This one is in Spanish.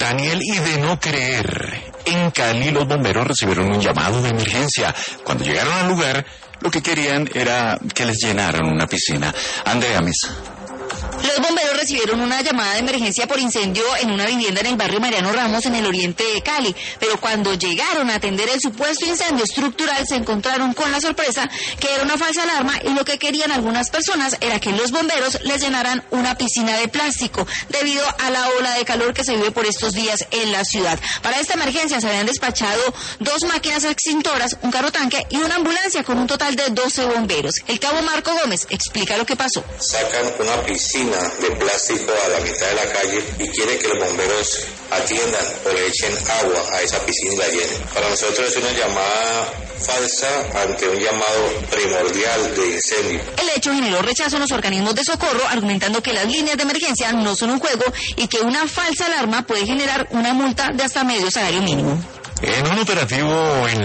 Daniel, y de no creer, en Cali los bomberos recibieron un llamado de emergencia. Cuando llegaron al lugar, lo que querían era que les llenaran una piscina. Andrea Mesa. Los bomberos recibieron una llamada de emergencia por incendio en una vivienda en el barrio Mariano Ramos, en el oriente de Cali, pero cuando llegaron a atender el supuesto incendio estructural se encontraron con la sorpresa que era una falsa alarma, y lo que querían algunas personas era que los bomberos les llenaran una piscina de plástico debido a la ola de calor que se vive por estos días en la ciudad. Para esta emergencia se habían despachado 2 máquinas extintoras, un carro tanque y una ambulancia con un total de 12 bomberos. El cabo Marco Gómez explica lo que pasó. Sacan una piscina de plástico a la mitad de la calle y quiere que los bomberos atiendan o le echen agua a esa piscina y la llenen. Para nosotros es una llamada falsa ante un llamado primordial de incendio. El hecho generó rechazo en los organismos de socorro, argumentando que las líneas de emergencia no son un juego y que una falsa alarma puede generar una multa de hasta medio salario mínimo. En un operativo en